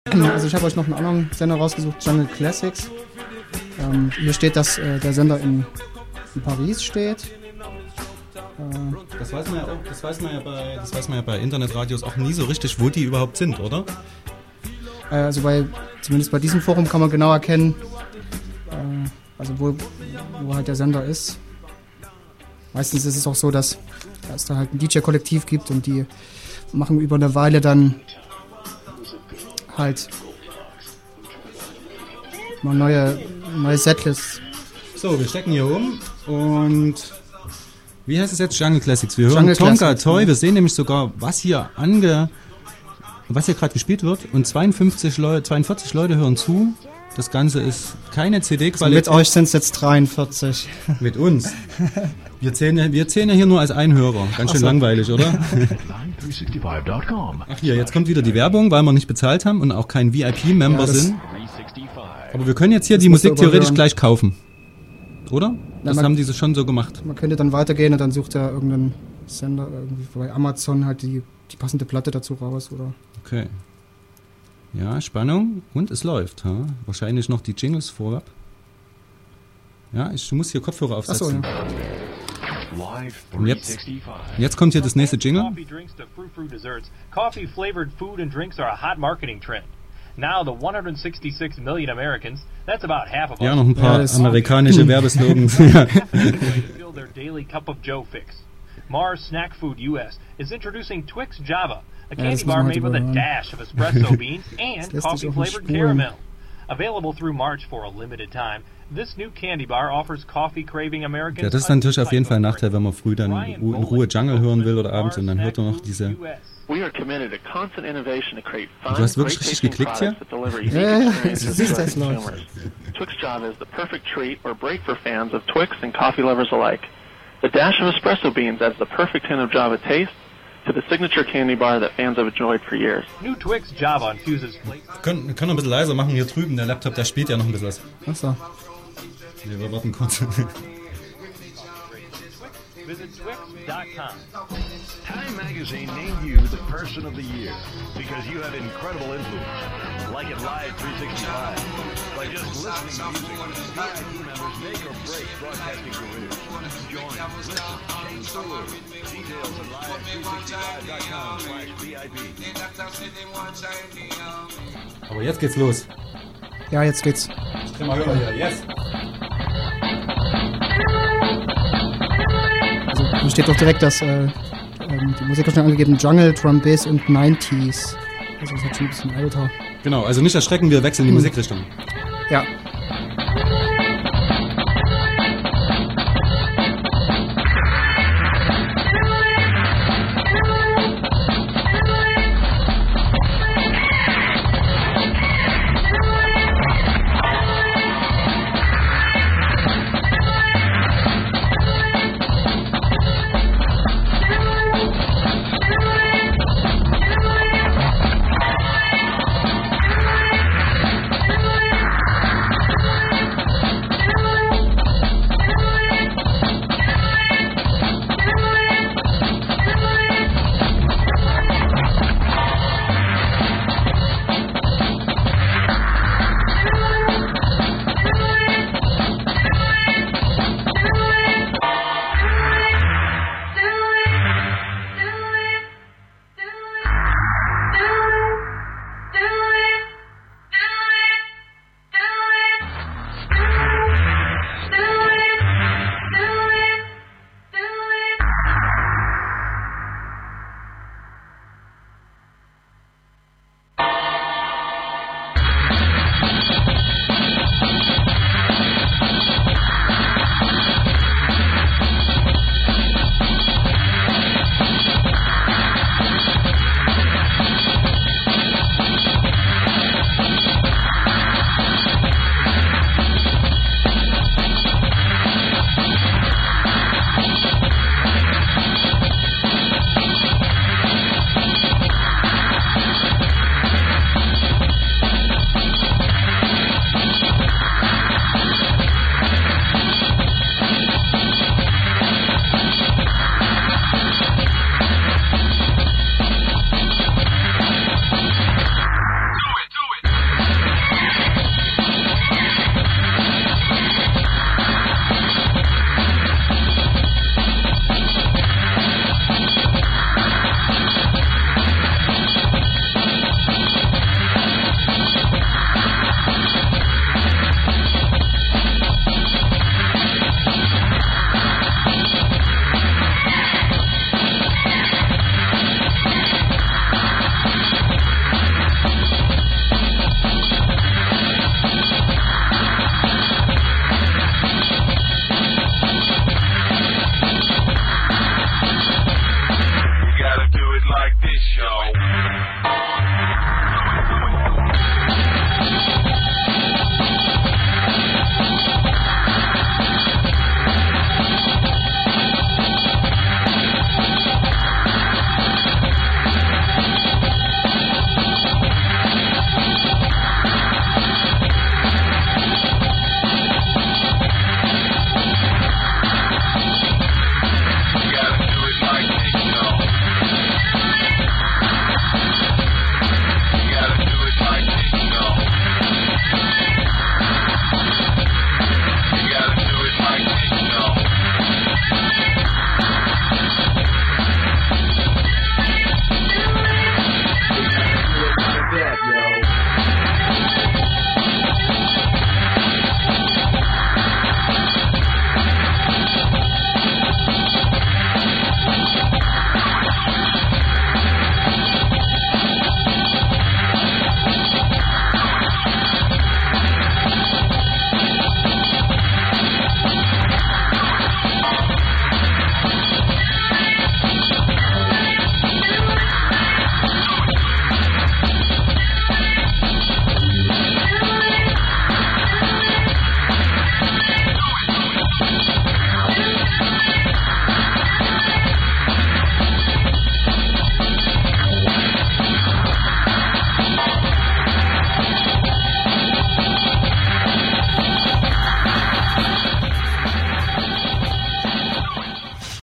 Also ich habe euch noch einen anderen Sender rausgesucht, Jungle Classics. Hier steht, dass der Sender in Paris steht. Das weiß man ja bei Internetradios auch nie so richtig, wo die überhaupt sind, oder? Also zumindest bei diesem Forum kann man genau erkennen, also wo halt der Sender ist. Meistens ist es auch so, dass es da halt ein DJ-Kollektiv gibt und die machen über eine Weile dann halt mal neue Setlists. So, wir stecken hier um und wie heißt es jetzt? Jungle Classics. Wir hören Tonka Toy. Wir sehen nämlich sogar, was hier gerade gespielt wird und 42 Leute hören zu. Das Ganze ist keine CD-Qualität. Also mit euch sind es jetzt 43. Mit uns. Wir zählen ja hier nur als Einhörer. Ganz schön langweilig, oder? Ach hier, jetzt kommt wieder die Werbung, weil wir nicht bezahlt haben und auch kein VIP-Member sind. Aber wir können jetzt hier die Musik theoretisch gleich kaufen. Oder? Das haben die schon so gemacht. Man könnte dann weitergehen und dann sucht er irgendeinen Sender irgendwie bei Amazon halt die passende Platte dazu raus, oder? Okay. Ja, Spannung und es läuft. Ha? Wahrscheinlich noch die Jingles vorab. Ja, du musst hier Kopfhörer aufsetzen. Ach so, ja. Und jetzt kommt hier das nächste Jingle. Coffee-flavored food and drinks are a hot marketing trend. Now the 166 million Americans, that's about half of us. Ja, noch ein paar amerikanische Werbeslogans. Fill their daily cup of Joe Fix. Mars Snack Food US is introducing Twix Java, a candy bar made with a dash of espresso beans and coffee-flavored caramel. Available through March for a limited time, this new candy bar offers coffee-craving Americans. Ja, das ist natürlich auf jeden Fall ein Nachteil, wenn man früh dann in Ruhe Jungle hören will oder abends und dann hört man noch diese... Du hast wirklich richtig geklickt hier? Ja, siehst das noch. Twix Java is the perfect treat or break for fans of Twix and coffee lovers alike. The dash of espresso beans adds the perfect hint of Java taste to the signature candy bar that fans have enjoyed for years. New Twix Java infuses flavor. Können noch ein bisschen leiser machen hier drüben. Der Laptop, der spielt ja noch ein bisschen was. Achso. Wir warten kurz. Visit Twix.com. Time Magazine named you the Person of the Year because you have incredible influence. Like it live 365. By just listening to music, VIP members make or break broadcasting careers. Join, listen, change the world. Details at live365.com/VIP. Aber jetzt geht's los. Ja, jetzt geht's. Mal hören hier. Yes. Also hier steht doch direkt, dass die Musiker schon angegeben Jungle, Drum Bass und 90s. Also das ist halt schon ein bisschen älter. Genau, also nicht erschrecken, wir wechseln die Musikrichtung. Ja.